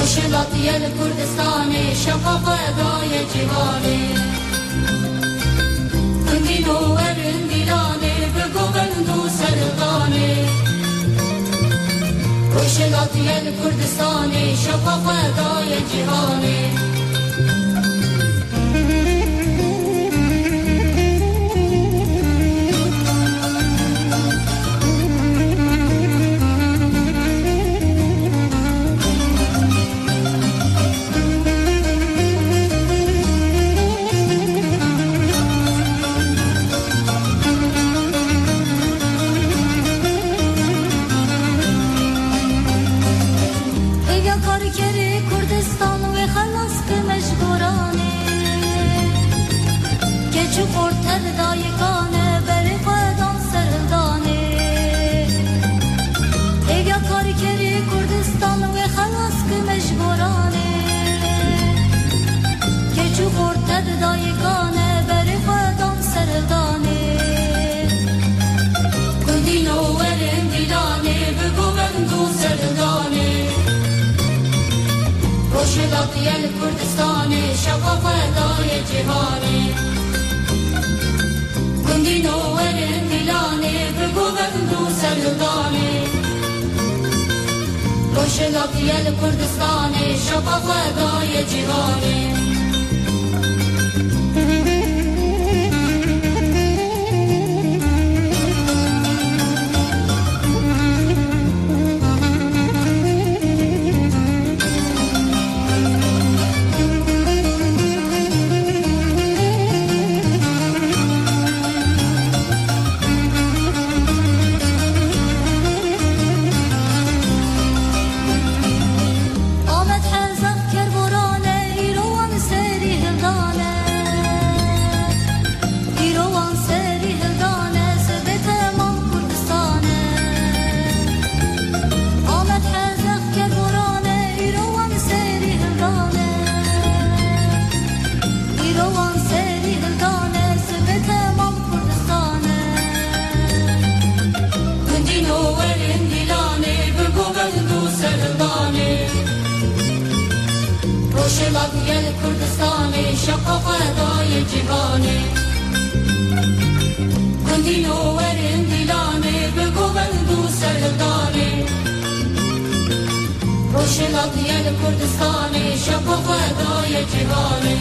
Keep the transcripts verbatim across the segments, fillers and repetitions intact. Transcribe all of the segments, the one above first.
خوشلاتی کردستان شفاف دای جوانی کندی نوورن دیلانه بگو بندو سردانه خوشلاتی کردستان شفاف دای جوانی خوشلاتی کردستان شفاف دای جوانی کندی نوورن دیلانه بگو بندو سردانه خوشلاتی کردستان شفاف دای جوانی خوشلاتی کردستان شفاف دای جوانی کندی نوورن دیلانه بگو بندو سردانه خوشلاتی کردستان شفاف دای جوانی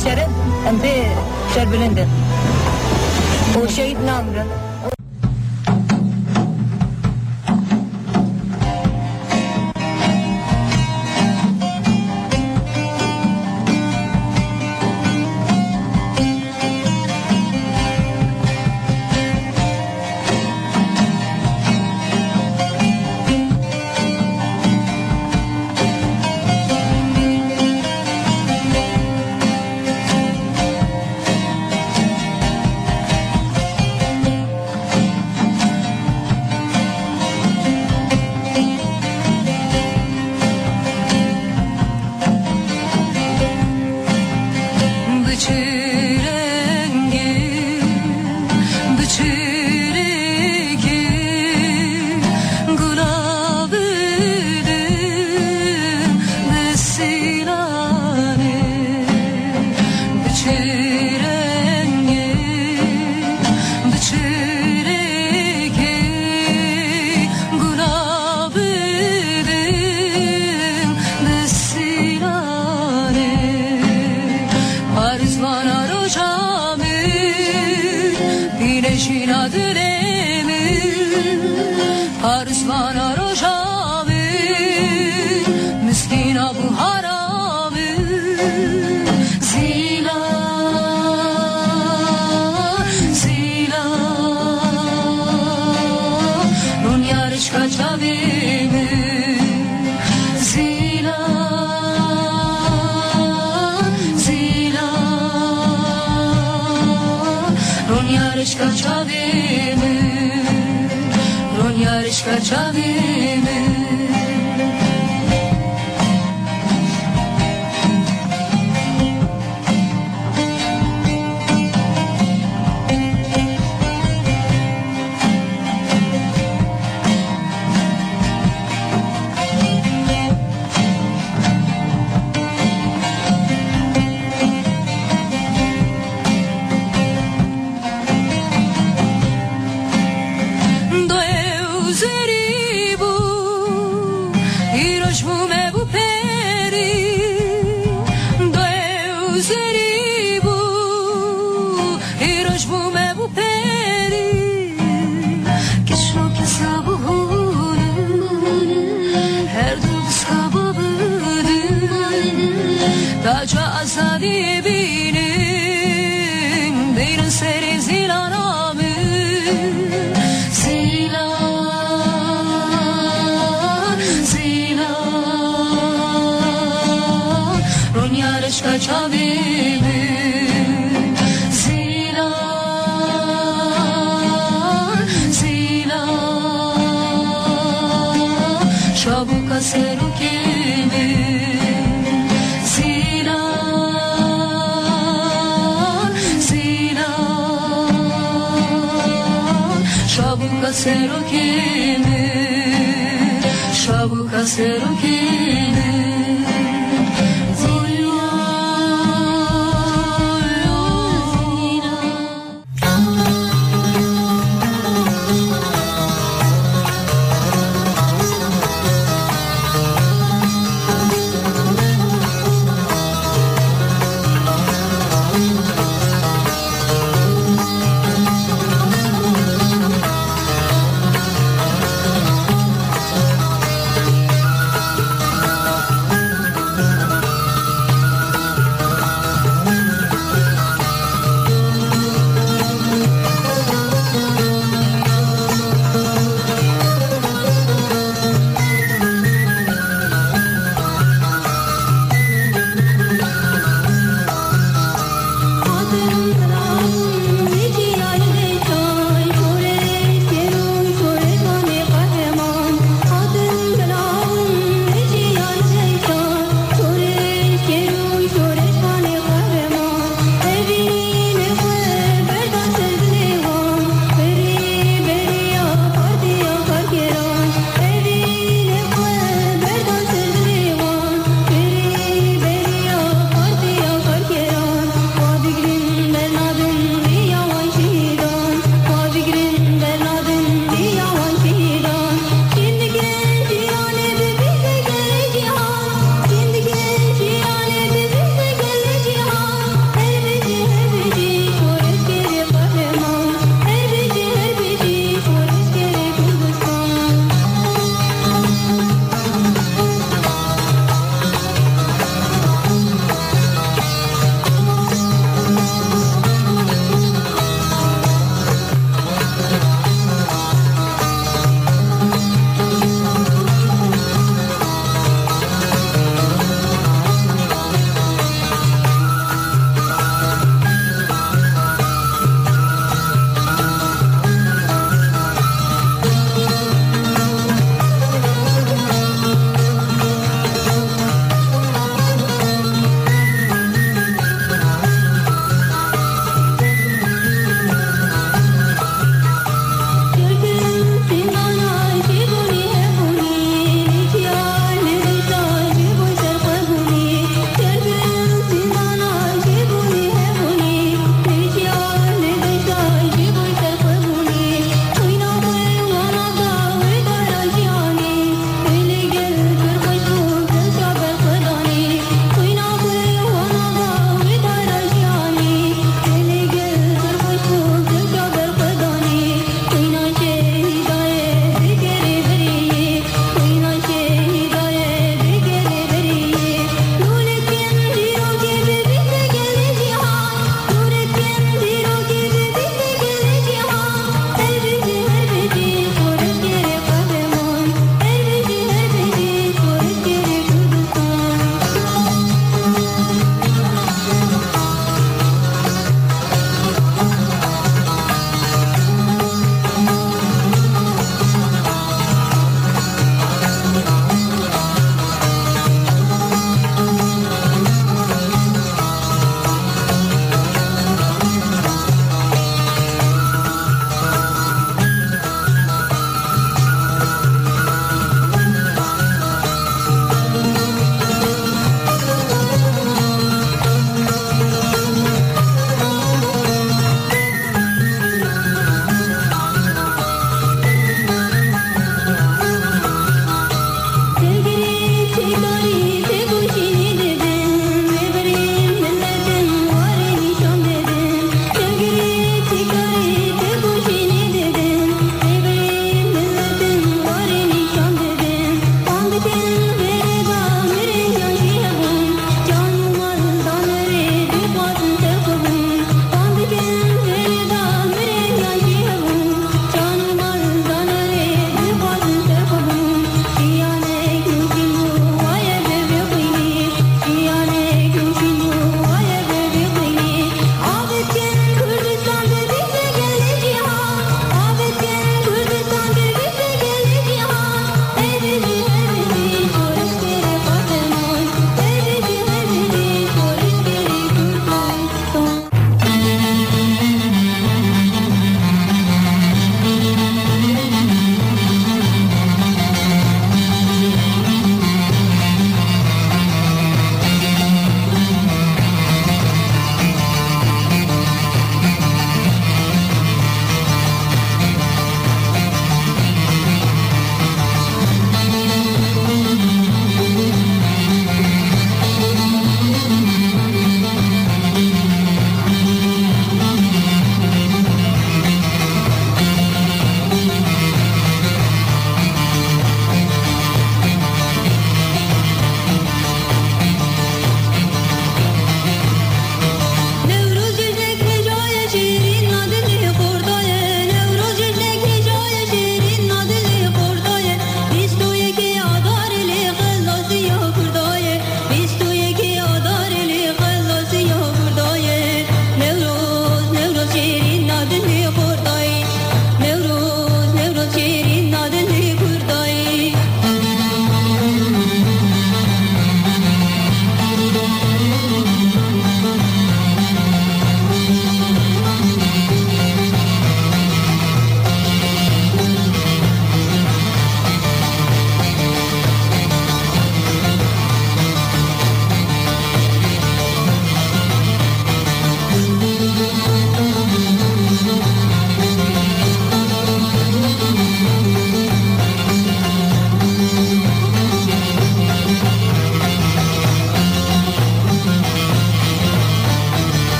şeref hem de şerbelendir. O şehit namrı.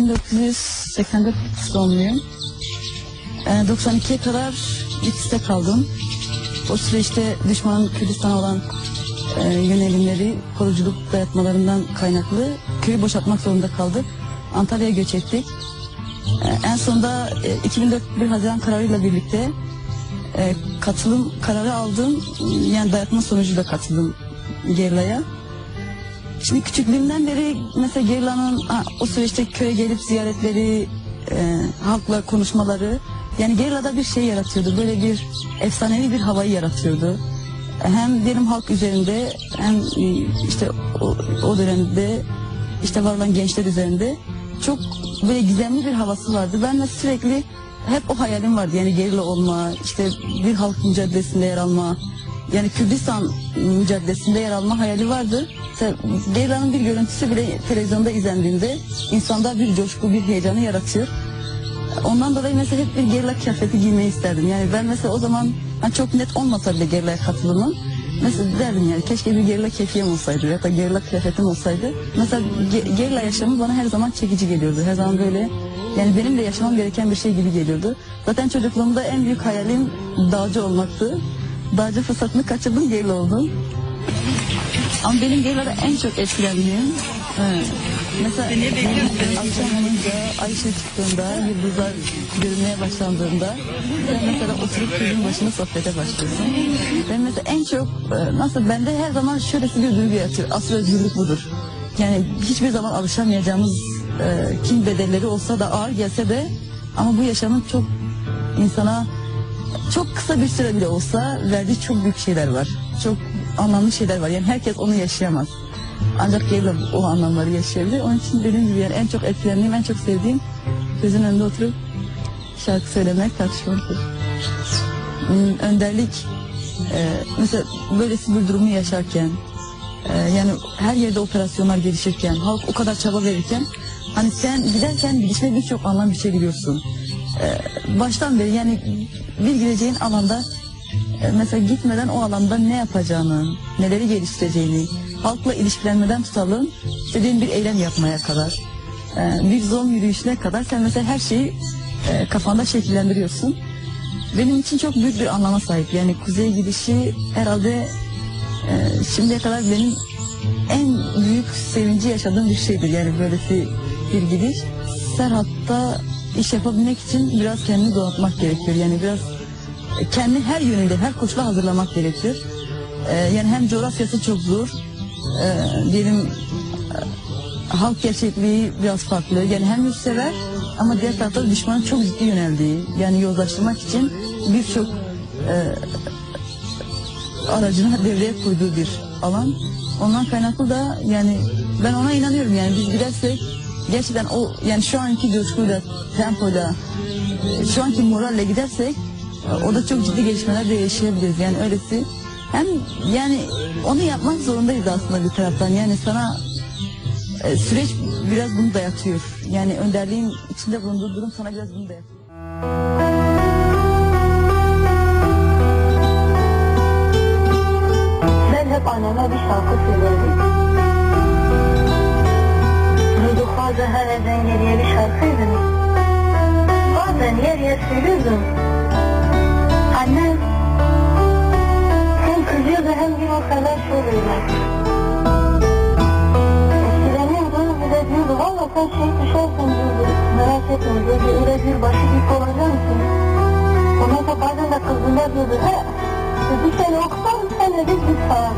dokuz yüz seksen dört doğumluyum. E, doksan ikiye kadar Bitlis'te kaldım. O süreçte düşmanın Kürdistan'a olan e, yönelimleri, koruculuk dayatmalarından kaynaklı köyü boşaltmak zorunda kaldık. Antalya'ya göç ettik. E, en sonunda e, iki bin dört bir Haziran kararıyla birlikte e, katılım kararı aldım. Yani dayatma sonucu da katıldım Gerilla'ya. Şimdi küçüklüğümden beri mesela Gerilla'nın o süreçte köye gelip ziyaretleri, e, halkla konuşmaları, yani Gerilla'da bir şey yaratıyordu. Böyle bir efsanevi bir havayı yaratıyordu. Hem diyelim halk üzerinde hem e, işte o, o dönemde işte var olan gençler üzerinde çok böyle gizemli bir havası vardı. Ben de sürekli hep o hayalim vardı. Yani Gerilla olma, işte bir halk mücadelesinde yer alma, yani Kürdistan mücadelesinde yer alma hayali vardı. Gerilla'nın bir görüntüsü bile televizyonda izlendiğinde insanda bir coşku, bir heyecanı yaratıyor. Ondan dolayı mesela hep bir gerilla kıyafeti giymeyi isterdim. Yani ben mesela o zaman hani çok net olmasa bile gerillaya katılımım. Mesela derdim yani keşke bir gerilla kefiyem olsaydı ya da gerilla kıyafetim olsaydı. Mesela ge gerilla yaşamı bana her zaman çekici geliyordu. Her zaman böyle yani benim de yaşamam gereken bir şey gibi geliyordu. Zaten çocukluğumda en büyük hayalim dağcı olmaktı. Dağcı fırsatını kaçırdım, gerilla oldum. Ama benim gerillada en çok etkilendiğim evet. Mesela akşam olunca ay ışığı çıktığında, yıldızlar görünmeye başlandığında sen mesela oturup kızın başına sohbete başlıyorsun. Ben mesela en çok nasıl bende her zaman şöylesi bir duygu yaratıyor. Asıl özgürlük budur. Yani hiçbir zaman alışamayacağımız e, kim bedelleri olsa da ağır gelse de ama bu yaşamın çok insana çok kısa bir süre bile olsa verdiği çok büyük şeyler var. Çok anlamlı şeyler var. Yani herkes onu yaşayamaz. Ancak Gerilla o anlamları yaşayabilir. Onun için dediğim gibi yani en çok etkilendiğim, en çok sevdiğim gözün önünde oturup şarkı söylemek, tartışmaktır. Önderlik, e, mesela böylesi bir durumu yaşarken, e, yani her yerde operasyonlar gelişirken, halk o kadar çaba verirken, hani sen giderken gidişine birçok anlam biçebiliyorsun. E, baştan beri yani bir gideceğin alanda e, mesela gitmeden o alanda ne yapacağını, neleri geliştireceğini, halkla ilişkilenmeden tutalım, istediğin bir eylem yapmaya kadar, e, bir zon yürüyüşüne kadar sen mesela her şeyi e, kafanda şekillendiriyorsun. Benim için çok büyük bir anlama sahip. Yani kuzeye gidişi herhalde e, şimdiye kadar benim en büyük sevinci yaşadığım bir şeydir. Yani böylesi bir gidiş. Serhat'ta iş yapabilmek için biraz kendini donatmak gerekiyor. Yani biraz kendi her yönünde, her koşula hazırlamak gerekiyor. E, yani hem coğrafyası çok zor, e, diyelim e, halk gerçekliği biraz farklı. Yani hem yurtsever ama diğer tarafta düşmanın çok ciddi yöneldiği, yani yozlaştırmak için birçok e, aracını devreye koyduğu bir alan. Ondan kaynaklı da yani ben ona inanıyorum. Yani biz gidersek gerçekten o yani şu anki coşkuyla, tempoyla, e, şu anki moralle gidersek e, orada çok ciddi gelişmeler de yaşayabiliriz. Yani öylesi. Hem yani onu yapmak zorundayız aslında bir taraftan. Yani sana e, süreç biraz bunu dayatıyor. Yani önderliğin içinde bulunduğu durum sana biraz bunu dayatıyor. Ben hep anneme bir şarkı söylerdim. Duyduk bazen her evden geriye bir şarkıydı. Bazen yer yer söylüyordum. Annem hem kızıyor da hem bir o kadar söylüyorlar. Esireniyordu bir de diyordu valla sen şey düşersin diyordu. Merak etme diyordu öyle bir başı dik olacak mısın? Ondan sonra bazen de kızında diyordu he bir sene okusam sen de bir dik falan.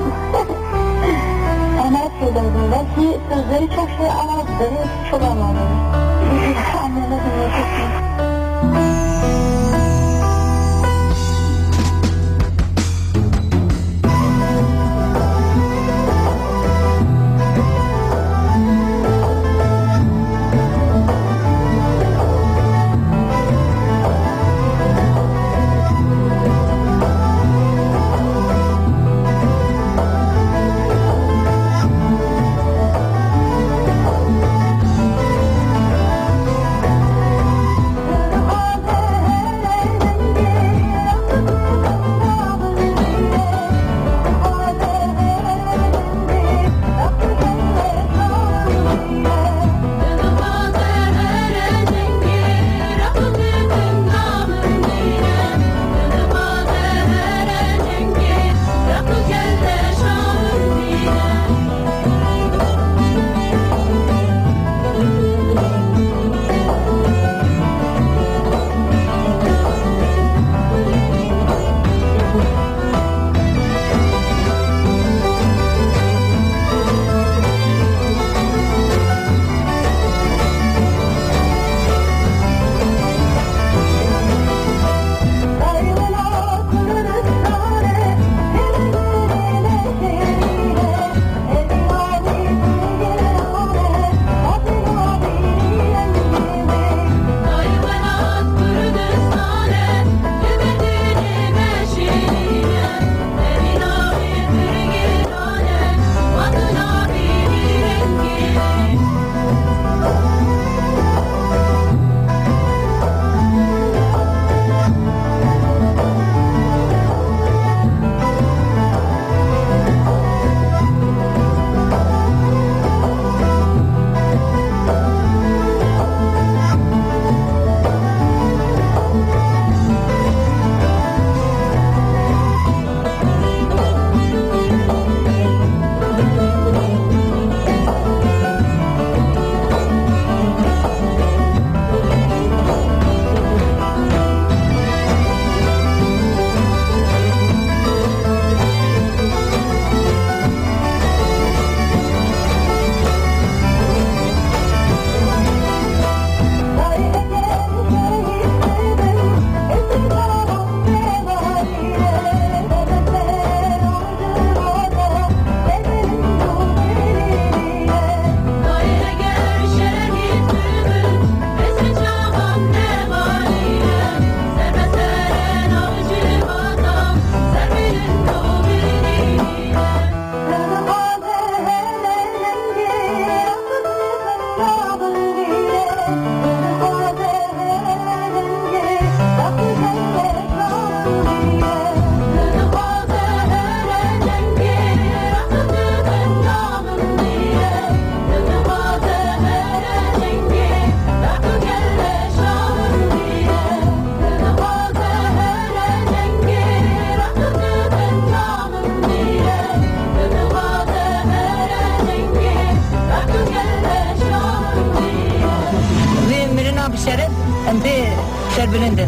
Ana söylerdi belki sözleri çok şey ama beni çok anladı. Anneme dinleyecektim.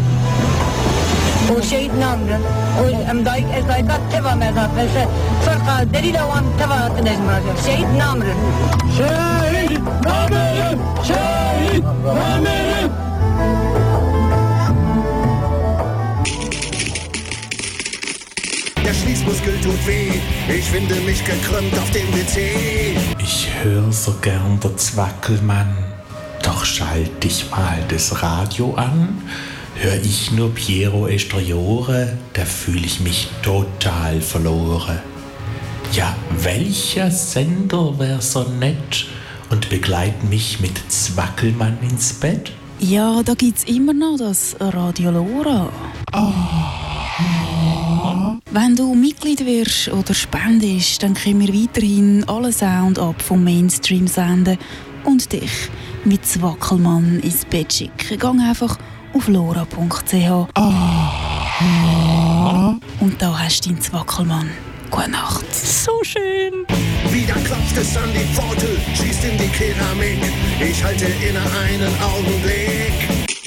وشيء نامر والمدايك ازايكات تبا مزات بس فرقة دليل وان تبا تنجم شيء نامر شهيد نامر شهيد نامر Der Schließmuskel tut weh, ich finde mich gekrümmt auf dem W C. Ich höre so gern der Zwackelmann, doch schalte ich mal das Radio an, hör ich nur Piero Esteriore, da fühle ich mich total verloren. Ja, welcher Sender wär so nett und begleitet mich mit Zwackelmann ins Bett? Ja, da gibt's immer noch das Radio Lora. Oh. Wenn du Mitglied wirst oder spendest, dann können wir weiterhin alle Sound ab vom Mainstream senden und dich mit Zwackelmann ins Bett schicken. Gang einfach auf lora punkt c h. Oh. Und da hast du deinen Zwackelmann. Gute Nacht. So schön. Wieder klopft es an die Pforte, schießt in die Keramik. Ich halte inne einen Augenblick.